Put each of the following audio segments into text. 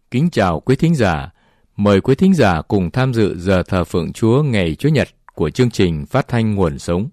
Kính chào quý thính giả. Mời quý thính giả cùng tham dự giờ thờ phượng Chúa ngày Chủ nhật của chương trình Phát thanh Nguồn Sống.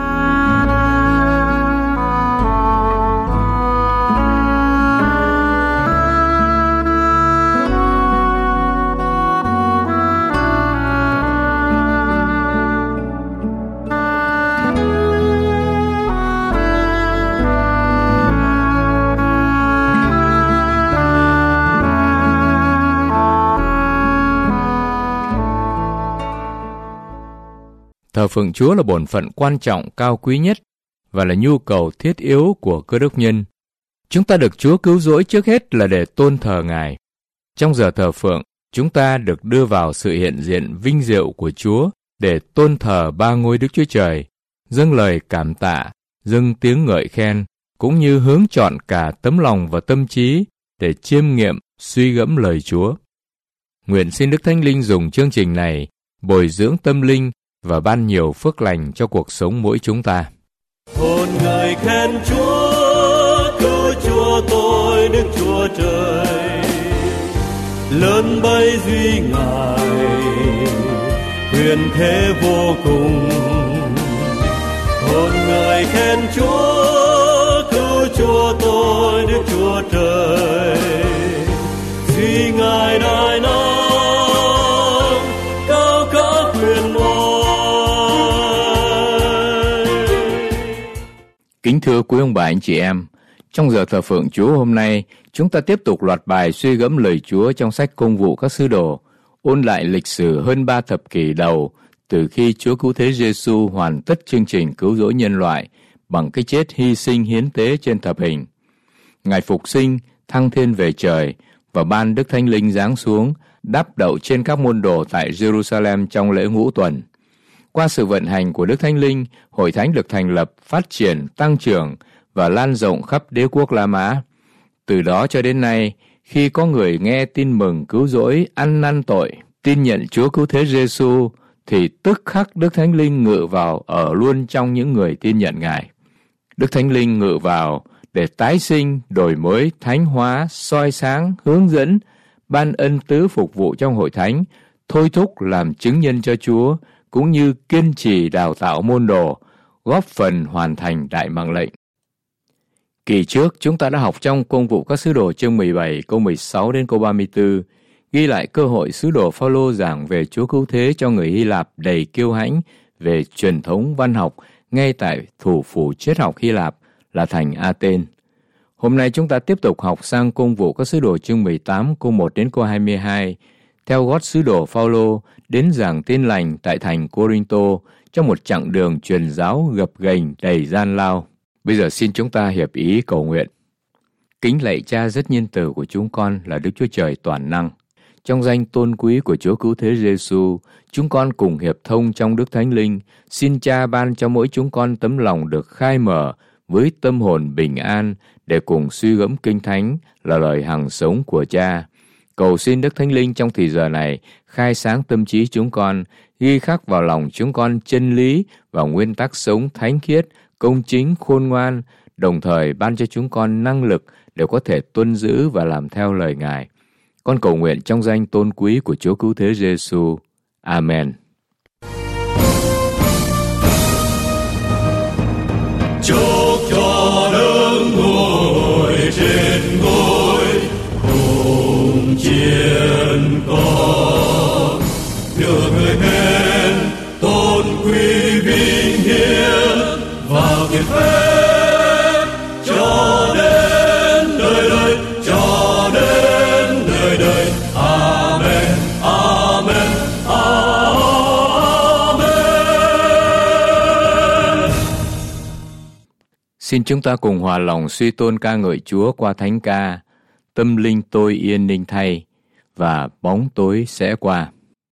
Thờ phượng Chúa là bổn phận quan trọng cao quý nhất và là nhu cầu thiết yếu của cơ đốc nhân. Chúng ta được Chúa cứu rỗi trước hết là để tôn thờ Ngài. Trong giờ thờ phượng, chúng ta được đưa vào sự hiện diện vinh diệu của Chúa để tôn thờ ba ngôi Đức Chúa Trời, dâng lời cảm tạ, dâng tiếng ngợi khen, cũng như hướng chọn cả tấm lòng và tâm trí để chiêm nghiệm, suy gẫm lời Chúa. Nguyện xin Đức Thánh Linh dùng chương trình này bồi dưỡng tâm linh và ban nhiều phước lành cho cuộc sống mỗi chúng ta. Hồn người khen Chúa, cứu Chúa tôi Đức Chúa Trời, lớn bấy duy Ngài, quyền thế vô cùng. Hồn người khen Chúa, cứu Chúa tôi Đức Chúa Trời, duy Ngài đại năng, cao cả quyền oai. Kính thưa quý ông bà anh chị em, trong giờ thờ phượng Chúa hôm nay, chúng ta tiếp tục loạt bài suy gẫm lời Chúa trong sách Công vụ các sứ đồ, ôn lại lịch sử hơn 3 thập kỷ đầu từ khi Chúa Cứu Thế Giêsu hoàn tất chương trình cứu rỗi nhân loại bằng cái chết hy sinh hiến tế trên thập hình. Ngài phục sinh, thăng thiên về trời và ban Đức Thánh Linh giáng xuống, đáp đậu trên các môn đồ tại Jerusalem trong lễ Ngũ Tuần. Qua sự vận hành của Đức Thánh Linh, Hội Thánh được thành lập, phát triển, tăng trưởng và lan rộng khắp đế quốc La Mã. Từ đó cho đến nay, khi có người nghe tin mừng cứu rỗi, ăn năn tội, tin nhận Chúa Cứu Thế Giêsu, thì tức khắc Đức Thánh Linh ngự vào ở luôn trong những người tin nhận Ngài. Đức Thánh Linh ngự vào để tái sinh, đổi mới, thánh hóa, soi sáng, hướng dẫn, ban ân tứ phục vụ trong Hội Thánh, thôi thúc làm chứng nhân cho Chúa, cũng như kiên trì đào tạo môn đồ, góp phần hoàn thành đại mạng lệnh. Kỳ trước, chúng ta đã học trong Công vụ các sứ đồ chương 17, câu 16 đến câu 34, ghi lại cơ hội sứ đồ Phao-lô giảng về Chúa Cứu Thế cho người Hy Lạp đầy kiêu hãnh về truyền thống văn học ngay tại thủ phủ triết học Hy Lạp là thành Athens. Hôm nay chúng ta tiếp tục học sang Công vụ các sứ đồ chương 18, câu 1 đến câu 22, theo gót sứ đồ Phao-lô đến giảng tin lành tại thành Cô-rinh-tô trong một chặng đường truyền giáo gập ghềnh đầy gian lao. Bây giờ xin chúng ta hiệp ý cầu nguyện. Kính lạy Cha rất nhân từ của chúng con là Đức Chúa Trời toàn năng. Trong danh tôn quý của Chúa Cứu Thế Giêsu, chúng con cùng hiệp thông trong Đức Thánh Linh, xin Cha ban cho mỗi chúng con tấm lòng được khai mở với tâm hồn bình an để cùng suy gẫm Kinh Thánh là lời hằng sống của Cha. Cầu xin Đức Thánh Linh trong thời giờ này khai sáng tâm trí chúng con, ghi khắc vào lòng chúng con chân lý và nguyên tắc sống thánh khiết, công chính, khôn ngoan, đồng thời ban cho chúng con năng lực để có thể tuân giữ và làm theo lời Ngài. Con cầu nguyện trong danh tôn quý của Chúa Cứu Thế Giêsu. Amen. Chúc cho đứng ngồi trên ngôi cùng chiến công, được người khen tôn quý vinh hiển và kiệt phép cho đến đời đời, cho đến đời đời. Amen, amen, amen. Xin chúng ta cùng hòa lòng suy tôn ca ngợi Chúa qua thánh ca Tâm linh tôi yên ninh thay và bóng tối sẽ qua.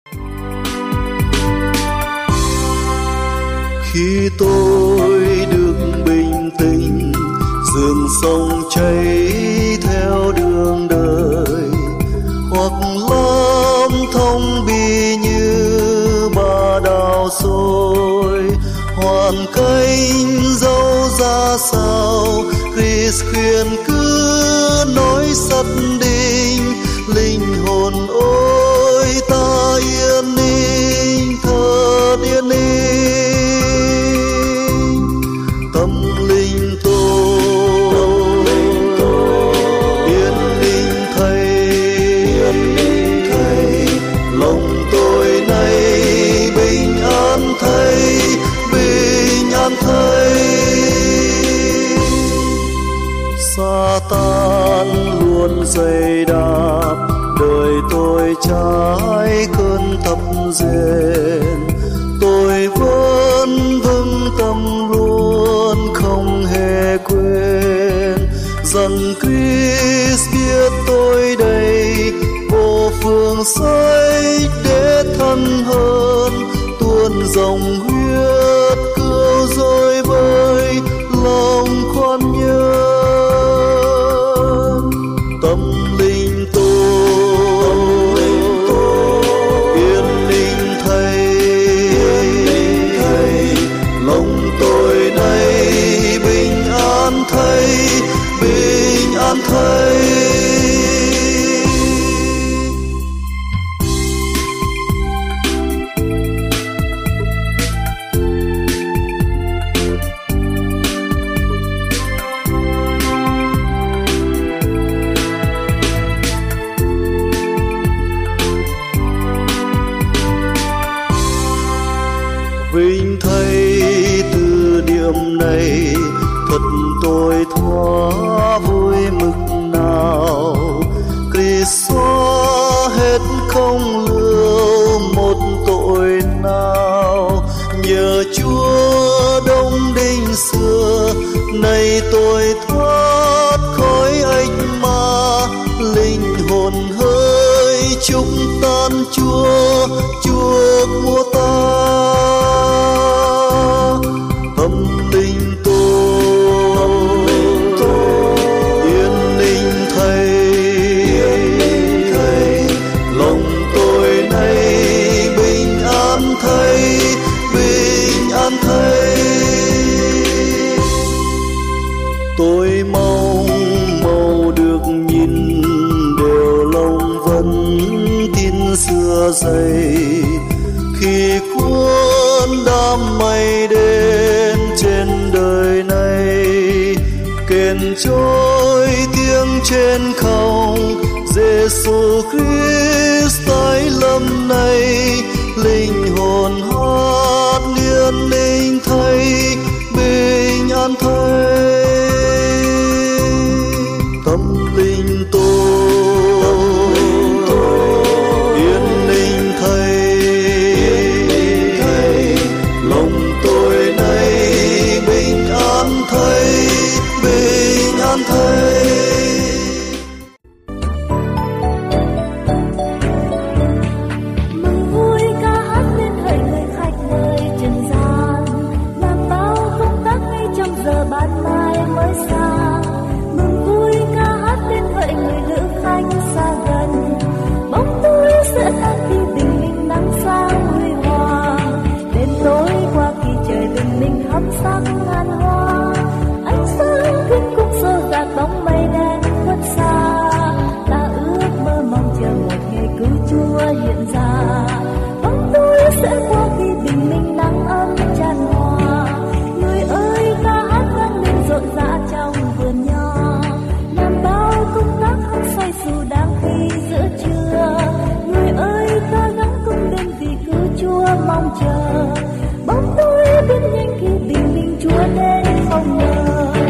Khi tôi được bình tĩnh, dường sông chảy theo đường đời, hoặc lắm thông bi như bà đào xôi, hoàn cảnh dẫu ra sao, Christ khuyên cứ nói sắt đinh, linh giày đạp, đời tôi trái cơn thấp rền. Tôi vẫn vững tâm luôn, không hề quên rằng Christ biết tôi đây, vô phương sách để thân hơn, tuôn dòng huyết cứu rối bời lòng khoan nhân. Tâm linh tôi yên linh Thầy, lòng tôi nay bình an Thầy, bình an Thầy. Vinh Thầy từ điểm này, thật tôi thoa vui mực nào. Christ xóa hết không lưu một tội nào. Nhờ Chúa đóng đinh xưa, nay tôi thoát khỏi ách ma. Linh hồn hơi chúc tan Chúa, chuộc mua ta. Tâm linh tôi yên linh Thầy, lòng tôi nay bình an Thầy, bình an Thầy. Tôi mong màu được nhìn đều lòng vẫn tin xưa dày, khi cuốn đám mây đến trên đời này. Kèn trôi tiếng trên không, Giêsu Christ tái lâm này. Linh hồn hát liên linh Thầy, bình an Thầy. Tâm linh tôi yên linh Thầy, lòng tôi nay bình an Thầy, bình an Thầy. Mừng vui ca hát lên hỡi người khách nơi trần gian, làm bao công tác ngay trong giờ ban mai mới sang. Mừng vui ca hát lên hỡi người lữ khách xa gần, bóng tối sẽ tan khi bình minh nắng sáng huy hoàng. Đêm tối qua khi trời bình minh thắm sáng ngàn hoa, ánh sáng thiên cung xô dạt bóng mây đen khuất xa. Ta ước mơ mong chờ một ngày cứu Chúa hiện ra, bóng tối sẽ qua khi bình minh nắng ấm tràn hòa. Người ơi ca hát vang lên rộn rã trong vườn nho, làm bao công tác hăng say dù đang khi giữa trưa. Người ơi ta gắng công lên vì cứu Chúa mong chờ, bóng tối biến nhanh khi bình minh Chúa đến không ngờ.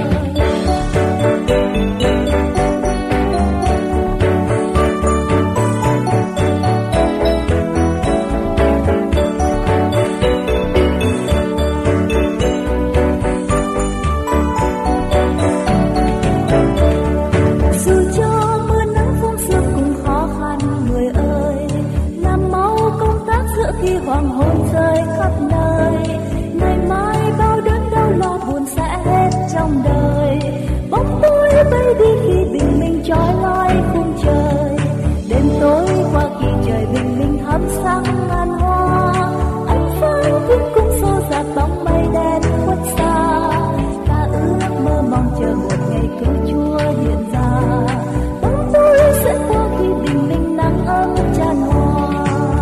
Dù cho mưa nắng phong sương cùng khó khăn, người ơi làm máu công tác giữa khi hoàng hôn rơi khắp nơi. Ngày mai bao đớn đau lo buồn sẽ hết trong đời, bóng tối bay đi khi bình minh trói lọi khung trời. Đêm tối qua khi trời bình minh thắm sáng ngàn hoa, ánh sáng thiên cung xô dạt bóng mây đen khuất xa. Ta ước mơ mong chờ một ngày cứu Chúa hiện ra, bóng tối sẽ qua khi bình minh nắng ấm tràn hòa.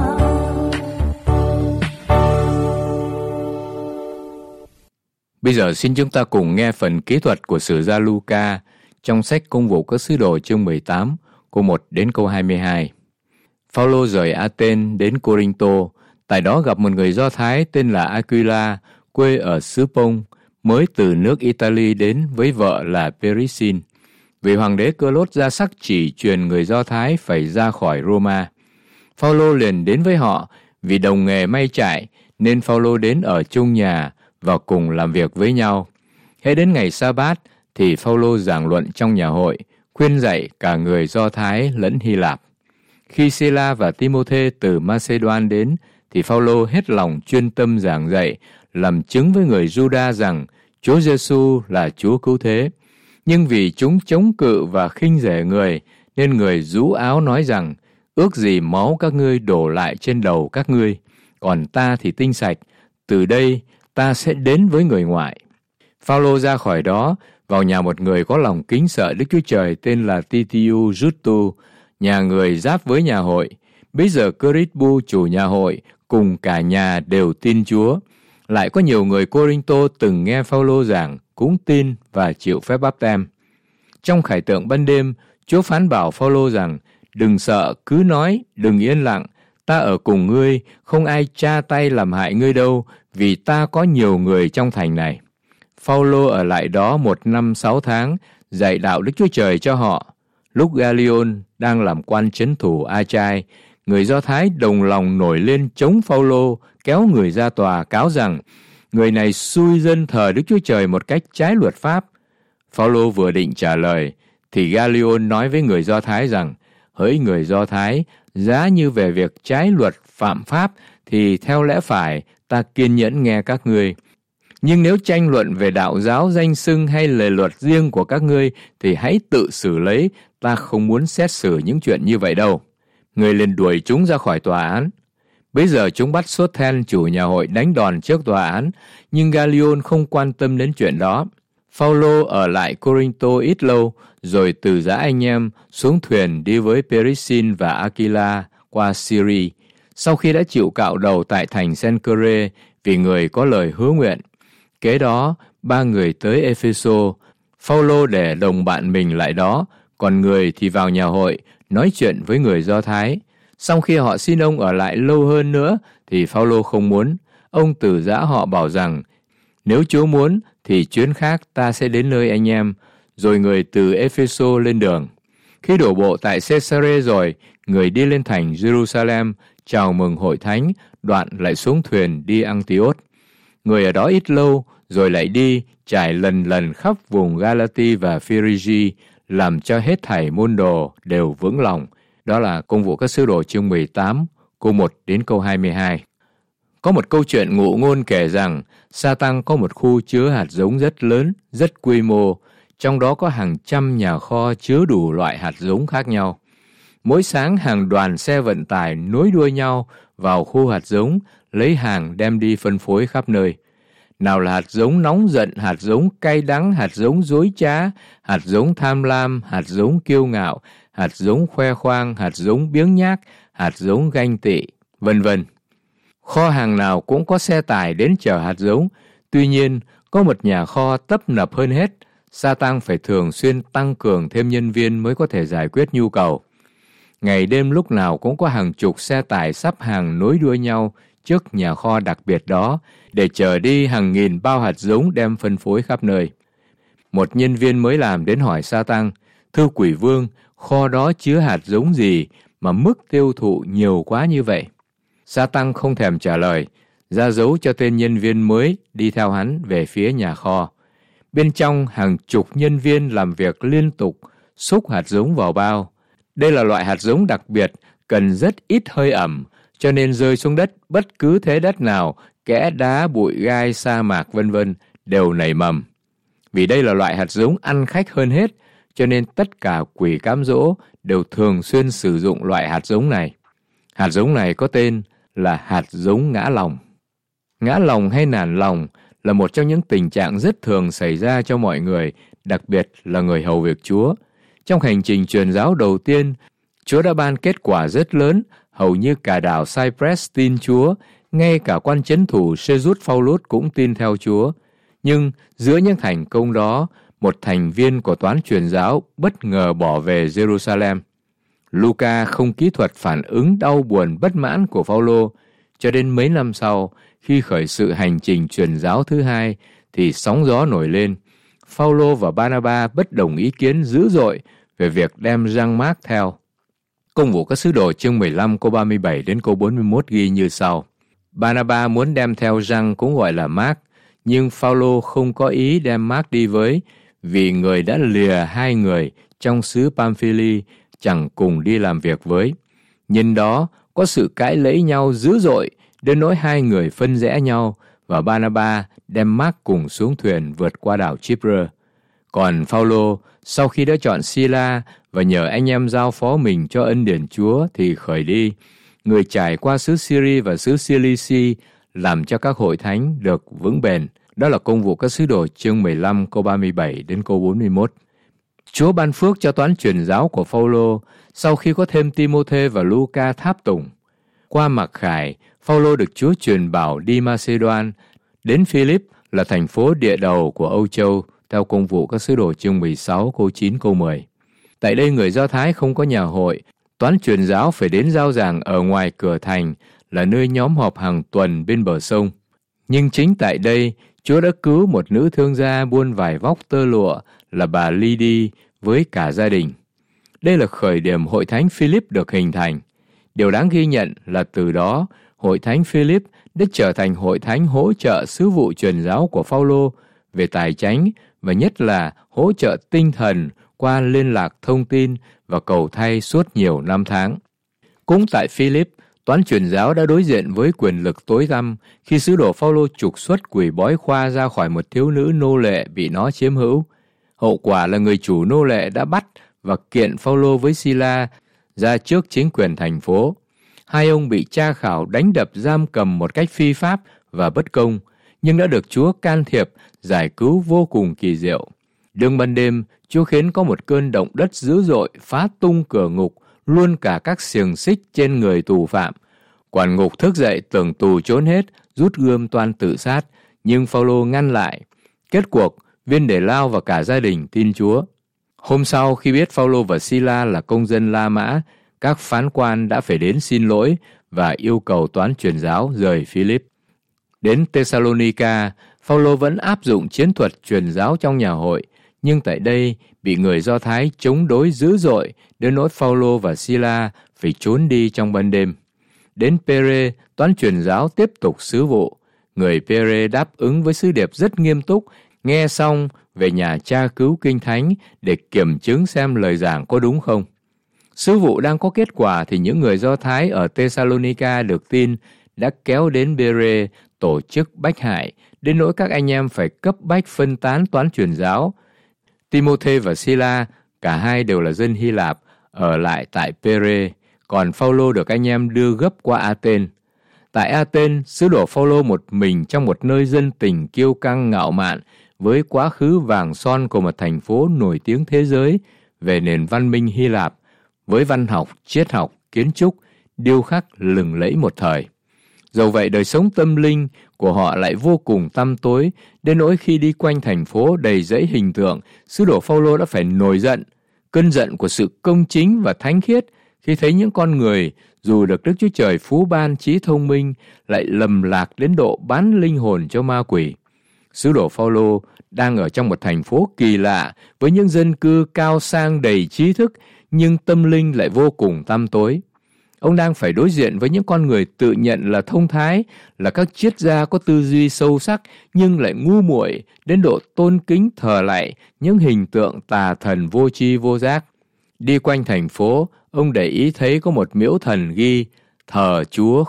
Bây giờ xin chúng ta cùng nghe phần kỹ thuật của sử gia Luca trong sách Công vụ các sứ đồ chương 18, câu 1 đến câu 22. Phao-lô rời Athên đến Cô-rinh-tô, tại đó gặp một người Do Thái tên là Aquila, quê ở xứ Pông, mới từ nước Italy đến với vợ là Perissin. vì hoàng đế Cơ Lốt ra sắc chỉ truyền người Do Thái phải ra khỏi Roma. Phao-lô liền đến với họ, vì đồng nghề may trải nên Phao-lô đến ở chung nhà và cùng làm việc với nhau. Hễ đến ngày Sa-bát thì Phao-lô giảng luận trong nhà hội, khuyên dạy cả người Do Thái lẫn Hy Lạp. Khi Sila và Timôthê từ Macedon đến thì Phao-lô hết lòng chuyên tâm giảng dạy, làm chứng với người Giu-đa rằng Chúa Giêsu là Chúa cứu thế. Nhưng vì chúng chống cự và khinh rẻ người, nên người rũ áo nói rằng: ước gì máu các ngươi đổ lại trên đầu các ngươi, còn ta thì tinh sạch, từ đây ta sẽ đến với người ngoại. Phao-lô ra khỏi đó, vào nhà một người có lòng kính sợ Đức Chúa Trời tên là Titiu Giustu, nhà người giáp với nhà hội. Bây giờ Crispu chủ nhà hội cùng cả nhà đều tin Chúa. Lại có nhiều người Cô-rinh-tô từng nghe Phao-lô giảng cũng tin và chịu phép báp têm. Trong khải tượng ban đêm, Chúa phán bảo Phao-lô rằng: đừng sợ, cứ nói, đừng yên lặng, ta ở cùng ngươi, không ai tra tay làm hại ngươi đâu, vì ta có nhiều người trong thành này. Phao-lô ở lại đó 1 năm 6 tháng, dạy đạo Đức Chúa Trời cho họ. Lúc Galion đang làm quan trấn thủ A-chai, người Do Thái đồng lòng nổi lên chống Phao-lô, kéo người ra tòa cáo rằng người này xui dân thờ Đức Chúa Trời một cách trái luật pháp. Phao-lô vừa định trả lời thì Galion nói với người Do Thái rằng: hỡi người Do Thái, giá như về việc trái luật phạm pháp thì theo lẽ phải ta kiên nhẫn nghe các ngươi. Nhưng nếu tranh luận về đạo giáo danh xưng hay lề luật riêng của các ngươi thì hãy tự xử lấy, ta không muốn xét xử những chuyện như vậy đâu. Người liền đuổi chúng ra khỏi tòa án. Bây giờ chúng bắt Sốt-then chủ nhà hội đánh đòn trước tòa án, nhưng Galion không quan tâm đến chuyện đó. Phao-lô ở lại Cô-rinh-tô ít lâu, rồi từ giã anh em xuống thuyền đi với Perissin và Aquila qua Syria. Sau khi đã chịu cạo đầu tại thành Cenchreae vì người có lời hứa nguyện, kế đó 3 người tới Epheso. Phao-lô để đồng bạn mình lại đó, còn người thì vào nhà hội nói chuyện với người Do Thái. Sau khi họ xin ông ở lại lâu hơn nữa thì Phao-lô không muốn. Ông từ giã họ bảo rằng: nếu Chúa muốn thì chuyến khác ta sẽ đến nơi anh em. Rồi người từ Epheso lên đường. Khi đổ bộ tại Caesarea rồi, người đi lên thành Jerusalem chào mừng hội thánh, đoạn lại xuống thuyền đi Antioch. Người ở đó ít lâu, rồi lại đi trải lần lần khắp vùng Galati và Phrygia, làm cho hết thảy môn đồ đều vững lòng. Đó là Công vụ các sứ đồ chương 18, câu 1 đến câu 22. Có một câu chuyện ngụ ngôn kể rằng Sa-tăng có một khu chứa hạt giống rất lớn, rất quy mô, trong đó có hàng trăm nhà kho chứa đủ loại hạt giống khác nhau. Mỗi sáng hàng đoàn xe vận tải nối đuôi nhau vào khu hạt giống, lấy hàng đem đi phân phối khắp nơi. Nào là hạt giống nóng giận, hạt giống cay đắng, hạt giống dối trá, hạt giống tham lam, hạt giống kiêu ngạo, hạt giống khoe khoang, hạt giống biếng nhác, hạt giống ganh tị, vân vân. Kho hàng nào cũng có xe tải đến chở hạt giống, tuy nhiên có một nhà kho tấp nập hơn hết. Sa-tăng phải thường xuyên tăng cường thêm nhân viên mới có thể giải quyết nhu cầu. Ngày đêm lúc nào cũng có hàng chục xe tải sắp hàng nối đuôi nhau trước nhà kho đặc biệt đó để chở đi hàng nghìn bao hạt giống đem phân phối khắp nơi. Một nhân viên mới làm đến hỏi Sa-tăng: thưa quỷ vương, kho đó chứa hạt giống gì mà mức tiêu thụ nhiều quá như vậy? Sa-tăng không thèm trả lời, ra dấu cho tên nhân viên mới đi theo hắn về phía nhà kho. Bên trong hàng chục nhân viên làm việc liên tục xúc hạt giống vào bao. Đây là loại hạt giống đặc biệt, cần rất ít hơi ẩm, cho nên rơi xuống đất bất cứ thế đất nào, kẽ đá, bụi gai, sa mạc vân vân đều nảy mầm. Vì đây là loại hạt giống ăn khách hơn hết, cho nên tất cả quỷ cám dỗ đều thường xuyên sử dụng loại hạt giống này. Hạt giống này có tên là hạt giống ngã lòng. Ngã lòng hay nản lòng là một trong những tình trạng rất thường xảy ra cho mọi người, đặc biệt là người hầu việc Chúa. Trong hành trình truyền giáo đầu tiên, Chúa đã ban kết quả rất lớn, hầu như cả đảo Cyprus tin Chúa, ngay cả quan trấn thủ Sê-rút Phao-lút cũng tin theo Chúa. Nhưng giữa những thành công đó, một thành viên của toán truyền giáo bất ngờ bỏ về Jerusalem. Luca không kỹ thuật phản ứng đau buồn bất mãn của Phao-lô, cho đến mấy năm sau, khi khởi sự hành trình truyền giáo thứ hai, thì sóng gió nổi lên. Phao-lô và Ba-na-ba bất đồng ý kiến dữ dội về việc đem Giăng-mác theo. Công vụ các sứ đồ chương 15 câu 37 đến câu 41 ghi như sau. Ba-na-ba muốn đem theo Giăng cũng gọi là Mác, nhưng Phao-lô không có ý đem Mác đi với, vì người đã lìa hai người trong xứ Pam-phi-li chẳng cùng đi làm việc với. Nhân đó có sự cãi lẫy nhau dữ dội đến nỗi hai người phân rẽ nhau, và Ba-na-ba đem Mác cùng xuống thuyền vượt qua đảo Chipre. Còn Phao-lô sau khi đã chọn Si-la và nhờ anh em giao phó mình cho ân điển Chúa thì khởi đi. Người trải qua xứ Syri và xứ Cilici làm cho các hội thánh được vững bền. Đó là công vụ các sứ đồ chương 15 câu 37 đến câu 41. Chúa ban phước cho toán truyền giáo của Phao-lô sau khi có thêm Ti-mô-thê và Lu-ca tháp tùng. Qua Mặc Khải, Phao-lô được Chúa truyền bảo đi Ma-xê-đoan, đến Philip là thành phố địa đầu của Âu Châu, theo công vụ các sứ đồ chương 16 câu 9 câu 10. Tại đây người Do Thái không có nhà hội, toán truyền giáo phải đến giao giảng ở ngoài cửa thành, là nơi nhóm họp hàng tuần bên bờ sông. Nhưng chính tại đây, Chúa đã cứu một nữ thương gia buôn vải vóc tơ lụa là bà Ly-đi với cả gia đình. Đây là khởi điểm hội thánh Philip được hình thành. Điều đáng ghi nhận là từ đó, hội thánh Philip đã trở thành hội thánh hỗ trợ sứ vụ truyền giáo của Phao-lô về tài chánh và nhất là hỗ trợ tinh thần qua liên lạc thông tin và cầu thay suốt nhiều năm tháng. Cũng tại Philip, toán truyền giáo đã đối diện với quyền lực tối tăm khi sứ đồ Phao-lô trục xuất quỷ bói khoa ra khỏi một thiếu nữ nô lệ bị nó chiếm hữu. Hậu quả là người chủ nô lệ đã bắt và kiện Phao-lô với Si-la ra trước chính quyền thành phố. Hai ông bị tra khảo, đánh đập, giam cầm một cách phi pháp và bất công, nhưng đã được Chúa can thiệp, giải cứu vô cùng kỳ diệu. Đương ban đêm, Chúa khiến có một cơn động đất dữ dội phá tung cửa ngục, luôn cả các xiềng xích trên người tù phạm. Quản ngục thức dậy tưởng tù trốn hết, rút gươm toan tự sát, nhưng Phao-lô ngăn lại. Kết cuộc, viên đề lao và cả gia đình tin Chúa. Hôm sau, khi biết Phao-lô và Si-la là công dân La Mã, các phán quan đã phải đến xin lỗi và yêu cầu toán truyền giáo rời Philip. Đến Thessalonica, Phao-lô vẫn áp dụng chiến thuật truyền giáo trong nhà hội, nhưng tại đây bị người Do Thái chống đối dữ dội đến nỗi Phao-lô và Si-la phải trốn đi trong ban đêm. Đến Pê-rê, toán truyền giáo tiếp tục sứ vụ. Người Pê-rê đáp ứng với sứ điệp rất nghiêm túc, nghe xong về nhà tra cứu kinh thánh để kiểm chứng xem lời giảng có đúng không. Sứ vụ đang có kết quả thì những người Do Thái ở Thessalonica được tin đã kéo đến Bê-rê tổ chức bách hại, đến nỗi các anh em phải cấp bách phân tán toán truyền giáo. Ti-mô-thê và Si-la, cả hai đều là dân Hy Lạp, ở lại tại Pê-rê, còn Phao-lô được anh em đưa gấp qua A-tên. Tại A-tên, sứ đồ Phao-lô một mình trong một nơi dân tình kiêu căng ngạo mạn, với quá khứ vàng son của một thành phố nổi tiếng thế giới về nền văn minh Hy Lạp, với văn học, triết học, kiến trúc, điêu khắc lừng lẫy một thời. Dẫu vậy, đời sống tâm linh của họ lại vô cùng tăm tối, đến nỗi khi đi quanh thành phố đầy rẫy hình tượng, sứ đồ Phao-lô đã phải nổi giận. Cơn giận của sự công chính và thánh khiết khi thấy những con người dù được Đức Chúa Trời phú ban trí thông minh lại lầm lạc đến độ bán linh hồn cho ma quỷ. Sứ đồ Phao-lô đang ở trong một thành phố kỳ lạ với những dân cư cao sang đầy trí thức, nhưng tâm linh lại vô cùng tăm tối. Ông đang phải đối diện với những con người tự nhận là thông thái, là các triết gia có tư duy sâu sắc, nhưng lại ngu muội đến độ tôn kính thờ lạy những hình tượng tà thần vô tri vô giác. Đi quanh thành phố, ông để ý thấy có một miễu thần ghi thờ Chúa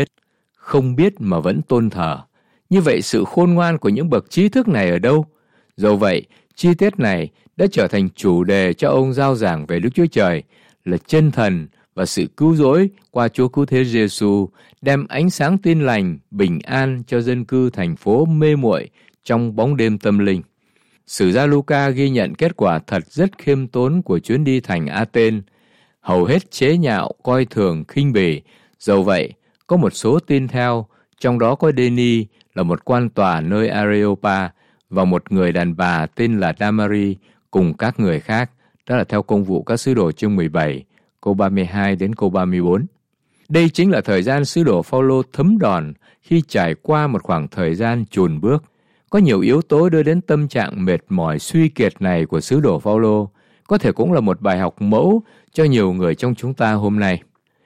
không biết mà vẫn tôn thờ. Như vậy sự khôn ngoan của những bậc trí thức này ở đâu? Dẫu vậy, chi tiết này đã trở thành chủ đề cho ông giao giảng về Đức Chúa Trời, là chân thần và sự cứu rỗi qua Chúa Cứu Thế Giêsu, đem ánh sáng tin lành, bình an cho dân cư thành phố mê muội trong bóng đêm tâm linh. Sử gia Luca ghi nhận kết quả thật rất khiêm tốn của chuyến đi thành A-tên, hầu hết chế nhạo, coi thường, khinh bỉ. Dẫu vậy, có một số tin theo, trong đó có Đê-ni là một quan tòa nơi Areopa và một người đàn bà tên là Đa-ma-ri cùng các người khác. Đó là theo công vụ các sứ đồ chương 17, câu 32 đến câu 34. Đây chính là thời gian sứ đồ Phao-lô thấm đòn khi trải qua một khoảng thời gian chùn bước. Có nhiều yếu tố đưa đến tâm trạng mệt mỏi suy kiệt này của sứ đồ Phaolô, có thể cũng là một bài học mẫu cho nhiều người trong chúng ta hôm nay.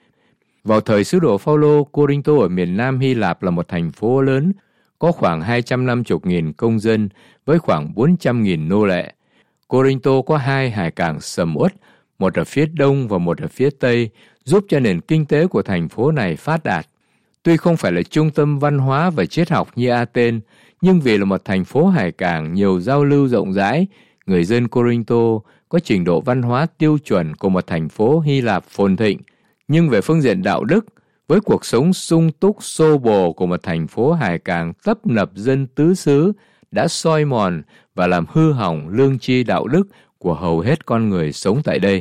Vào thời sứ đồ Phaolô, Cô-rinh-tô ở miền Nam Hy Lạp là một thành phố lớn, có khoảng 250.000 công dân với khoảng 400.000 nô lệ. Cô-rinh-tô có 2 hải cảng sầm uất, một ở phía đông và một ở phía tây, giúp cho nền kinh tế của thành phố này phát đạt. Tuy không phải là trung tâm văn hóa và triết học như Athens, nhưng vì là một thành phố hải cảng nhiều giao lưu rộng rãi, người dân Cô-rinh-tô có trình độ văn hóa tiêu chuẩn của một thành phố Hy Lạp phồn thịnh. Nhưng về phương diện đạo đức, với cuộc sống sung túc xô bồ của một thành phố hải cảng tấp nập dân tứ xứ đã soi mòn và làm hư hỏng lương tri đạo đức của hầu hết con người sống tại đây.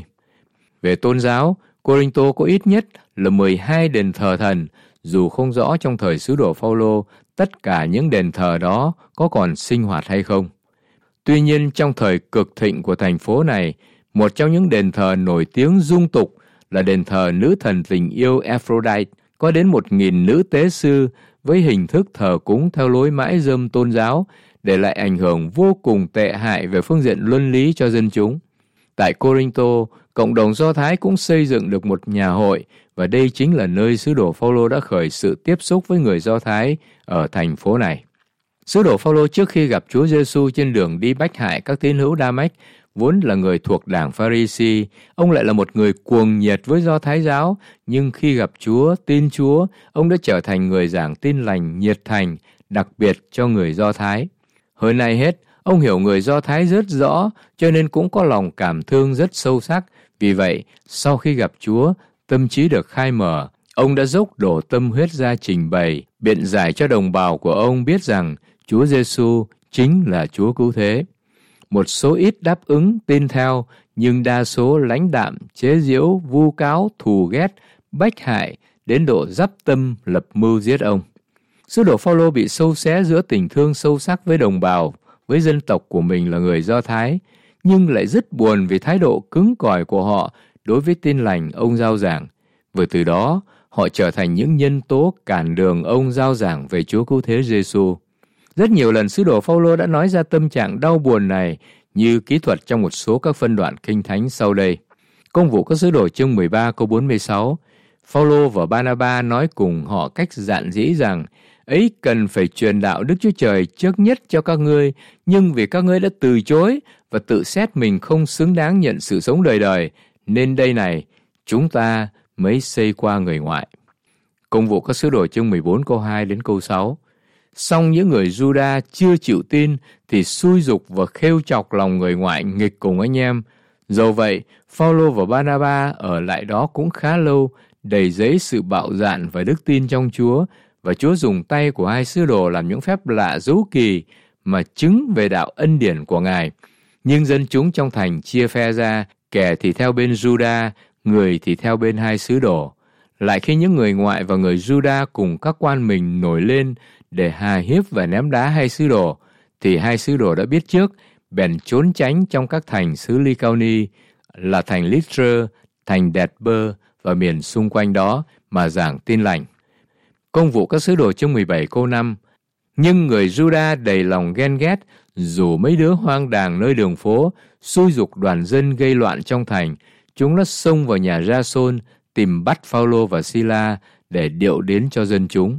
Về tôn giáo, Cô-rinh-tô có ít nhất là 12 đền thờ thần, dù không rõ trong thời sứ đồ Phaolô tất cả những đền thờ đó có còn sinh hoạt hay không. Tuy nhiên, trong thời cực thịnh của thành phố này, một trong những đền thờ nổi tiếng dung tục là đền thờ nữ thần tình yêu Aphrodite, có đến 1.000 nữ tế sư với hình thức thờ cúng theo lối mãi dâm tôn giáo, để lại ảnh hưởng vô cùng tệ hại về phương diện luân lý cho dân chúng. Tại Cô-rinh-tô, cộng đồng Do Thái cũng xây dựng được một nhà hội, và đây chính là nơi sứ đồ Phaolô đã khởi sự tiếp xúc với người Do Thái ở thành phố này. Sứ đồ Phaolô trước khi gặp Chúa Giêsu trên đường đi bách hại các tín hữu Đa-mách, vốn là người thuộc đảng Pha-ri-si, ông lại là một người cuồng nhiệt với Do Thái giáo, nhưng khi gặp Chúa, tin Chúa, ông đã trở thành người giảng tin lành nhiệt thành, đặc biệt cho người Do Thái. Hơn ai hết, ông hiểu người Do Thái rất rõ, cho nên cũng có lòng cảm thương rất sâu sắc. Vì vậy, sau khi gặp Chúa, tâm trí được khai mở, ông đã dốc đổ tâm huyết ra trình bày, biện giải cho đồng bào của ông biết rằng Chúa Giêsu chính là Chúa cứu thế. Một số ít đáp ứng, tin theo, nhưng đa số lãnh đạm, chế giễu, vu cáo, thù ghét, bách hại, đến độ dắp tâm lập mưu giết ông. Sứ đồ Phaolô bị xâu xé giữa tình thương sâu sắc với đồng bào, với dân tộc của mình là người Do Thái, nhưng lại rất buồn vì thái độ cứng cỏi của họ đối với tin lành ông rao giảng. Vừa từ đó, họ trở thành những nhân tố cản đường ông rao giảng về Chúa Cứu Thế Giêsu. Rất nhiều lần sứ đồ Phaolô đã nói ra tâm trạng đau buồn này như kỹ thuật trong một số các phân đoạn kinh thánh sau đây. Công vụ các sứ đồ chương 13 câu 46, Phaolô và Ba-na-ba nói cùng họ cách dạn dĩ rằng ấy cần phải truyền đạo Đức Chúa Trời trước nhất cho các ngươi, nhưng vì các ngươi đã từ chối và tự xét mình không xứng đáng nhận sự sống đời đời, nên đây này, chúng ta mới xây qua người ngoại. Công vụ các sứ đồ chương 14 câu 2 đến câu 6. Song những người Giu-đa chưa chịu tin thì xui dục và khêu chọc lòng người ngoại nghịch cùng anh em. Dẫu vậy, Phaolô và Ba-na-ba ở lại đó cũng khá lâu, đầy dẫy sự bạo dạn và đức tin trong Chúa, và Chúa dùng tay của hai sứ đồ làm những phép lạ dấu kỳ mà chứng về đạo ân điển của Ngài. Nhưng dân chúng trong thành chia phe ra, kẻ thì theo bên Giu-đa, người thì theo bên hai sứ đồ. Lại khi những người ngoại và người Giu-đa cùng các quan mình nổi lên để hà hiếp và ném đá hai sứ đồ, thì hai sứ đồ đã biết trước, bèn trốn tránh trong các thành xứ Ly-cao-ni, là thành Lít-trơ, thành Đẹt-bơ và miền xung quanh đó mà giảng tin lành. Công vụ các sứ đồ chương 17 câu 5. Nhưng người Giu-đa đầy lòng ghen ghét, rủ mấy đứa hoang đàng nơi đường phố, xúi giục đoàn dân gây loạn trong thành. Chúng đã xông vào nhà Ra-sôn, tìm bắt Phaolô và Si-la để điệu đến cho dân chúng.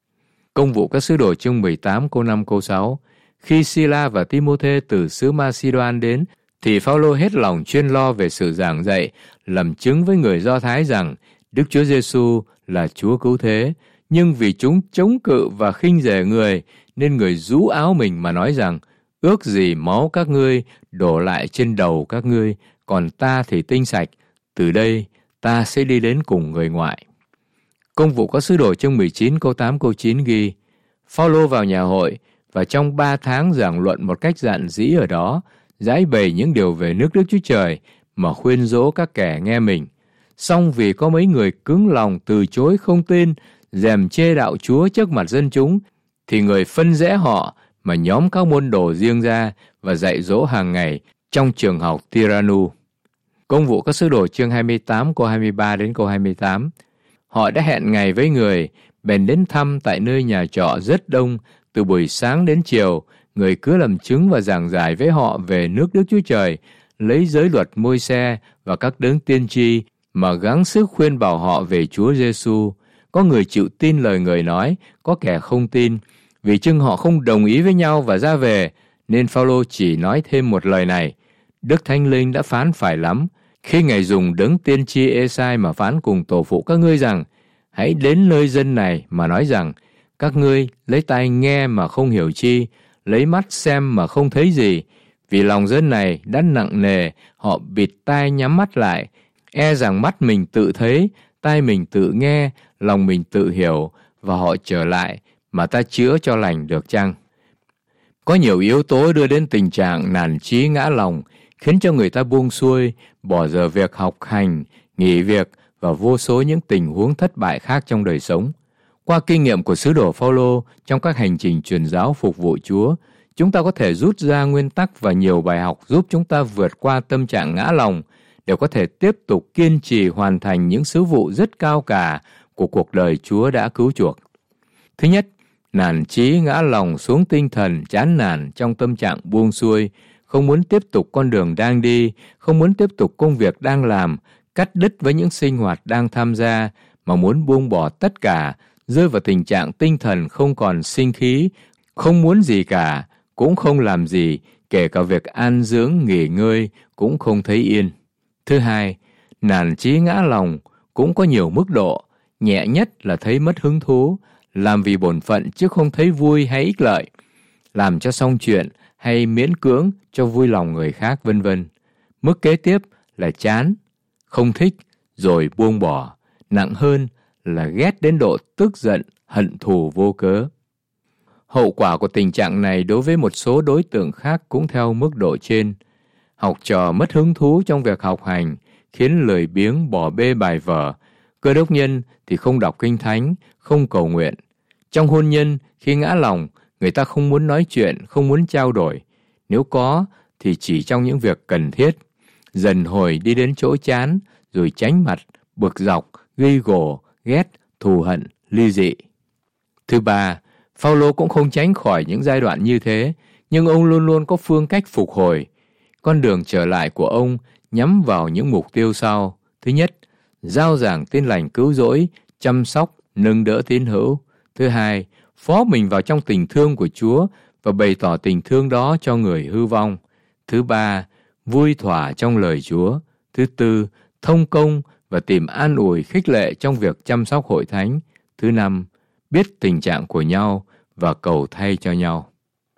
Công vụ các sứ đồ chương 18 câu 5 câu 6. Khi Si-la và Ti-mô-thê từ xứ Ma-si-đoan đến, thì Phaolô hết lòng chuyên lo về sự giảng dạy, làm chứng với người Do Thái rằng Đức Chúa Giêsu là Chúa Cứu Thế. Nhưng vì chúng chống cự và khinh rẻ người, nên người rũ áo mình mà nói rằng, ước gì máu các ngươi đổ lại trên đầu các ngươi, còn ta thì tinh sạch, từ đây ta sẽ đi đến cùng người ngoại. Công vụ các sứ đồ chương 19 câu 8 câu 9 ghi, Phaolô vào nhà hội và trong 3 tháng giảng luận một cách dạn dĩ ở đó, giải bày những điều về nước Đức Chúa Trời mà khuyên dỗ các kẻ nghe mình. Song vì có mấy người cứng lòng từ chối không tin, dèm chê đạo Chúa trước mặt dân chúng, thì người phân rẽ họ mà nhóm các môn đồ riêng ra và dạy dỗ hàng ngày trong trường học Tiranu. Công vụ các sứ đồ chương 28 câu 23 đến câu 28. Họ đã hẹn ngày với người, bèn đến thăm tại nơi nhà trọ rất đông, từ buổi sáng đến chiều, người cứ làm chứng và giảng giải với họ về nước Đức Chúa Trời, lấy giới luật Môi-se và các đấng tiên tri mà gắng sức khuyên bảo họ về Chúa Giêsu. Có người chịu tin lời người nói, có kẻ không tin. Vì chưng họ không đồng ý với nhau và ra về, nên Phao-lô chỉ nói thêm một lời này: Đức Thánh Linh đã phán phải lắm, khi Ngài dùng đấng tiên tri Ê-sai mà phán cùng tổ phụ các ngươi rằng: hãy đến nơi dân này mà nói rằng, các ngươi lấy tai nghe mà không hiểu chi, lấy mắt xem mà không thấy gì. Vì lòng dân này đã nặng nề, họ bịt tai nhắm mắt lại, e rằng mắt mình tự thấy, tai mình tự nghe, lòng mình tự hiểu, và họ trở lại, mà ta chữa cho lành được chăng? Có nhiều yếu tố đưa đến tình trạng nản chí ngã lòng, khiến cho người ta buông xuôi, bỏ giờ việc học hành, nghỉ việc và vô số những tình huống thất bại khác trong đời sống. Qua kinh nghiệm của sứ đồ Phao-lô trong các hành trình truyền giáo phục vụ Chúa, chúng ta có thể rút ra nguyên tắc và nhiều bài học giúp chúng ta vượt qua tâm trạng ngã lòng để có thể tiếp tục kiên trì hoàn thành những sứ vụ rất cao cả của cuộc đời Chúa đã cứu chuộc. Thứ nhất, nản chí ngã lòng xuống tinh thần chán nản trong tâm trạng buông xuôi, không muốn tiếp tục con đường đang đi, không muốn tiếp tục công việc đang làm, cắt đứt với những sinh hoạt đang tham gia, mà muốn buông bỏ tất cả, rơi vào tình trạng tinh thần không còn sinh khí, không muốn gì cả, cũng không làm gì, kể cả việc an dưỡng, nghỉ ngơi cũng không thấy yên. Thứ hai, nản chí ngã lòng cũng có nhiều mức độ, nhẹ nhất là thấy mất hứng thú, làm vì bổn phận chứ không thấy vui hay ích lợi, làm cho xong chuyện hay miễn cưỡng cho vui lòng người khác, vân vân. Mức kế tiếp là chán, không thích, rồi buông bỏ. Nặng hơn là ghét đến độ tức giận, hận thù vô cớ. Hậu quả của tình trạng này đối với một số đối tượng khác cũng theo mức độ trên. Học trò mất hứng thú trong việc học hành, khiến lười biếng bỏ bê bài vở. Cơ đốc nhân thì không đọc kinh thánh, không cầu nguyện. Trong hôn nhân, khi ngã lòng, người ta không muốn nói chuyện, không muốn trao đổi. Nếu có, thì chỉ trong những việc cần thiết. Dần hồi đi đến chỗ chán, rồi tránh mặt, bực dọc, gây gổ, ghét, thù hận, ly dị. Thứ ba, Phao-lô cũng không tránh khỏi những giai đoạn như thế, nhưng ông luôn luôn có phương cách phục hồi. Con đường trở lại của ông nhắm vào những mục tiêu sau. Thứ nhất, rao giảng tin lành cứu rỗi, chăm sóc, nâng đỡ tín hữu. Thứ hai, phó mình vào trong tình thương của Chúa và bày tỏ tình thương đó cho người hư vong. Thứ ba, vui thỏa trong lời Chúa. Thứ tư, thông công và tìm an ủi khích lệ trong việc chăm sóc hội thánh. Thứ năm, biết tình trạng của nhau và cầu thay cho nhau.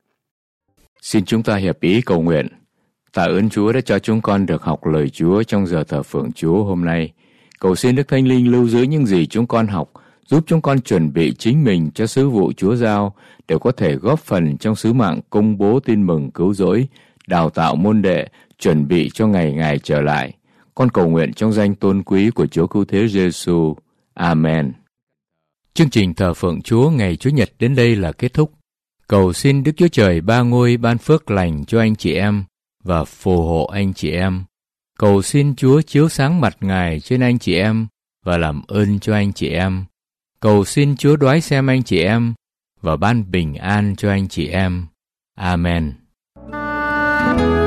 Xin chúng ta hiệp ý cầu nguyện. Tạ ơn Chúa đã cho chúng con được học lời Chúa trong giờ thờ phượng Chúa hôm nay. Cầu xin Đức Thánh Linh lưu giữ những gì chúng con học, giúp chúng con chuẩn bị chính mình cho sứ vụ Chúa giao, để có thể góp phần trong sứ mạng công bố tin mừng cứu rỗi, đào tạo môn đệ, chuẩn bị cho ngày Ngài trở lại. Con cầu nguyện trong danh tôn quý của Chúa Cứu Thế Giêsu. Amen. Chương trình thờ phượng Chúa ngày Chủ nhật đến đây là kết thúc. Cầu xin Đức Chúa Trời Ba Ngôi ban phước lành cho anh chị em và phù hộ anh chị em. Cầu xin Chúa chiếu sáng mặt Ngài trên anh chị em và làm ơn cho anh chị em. Cầu xin Chúa đoái xem anh chị em và ban bình an cho anh chị em. Amen.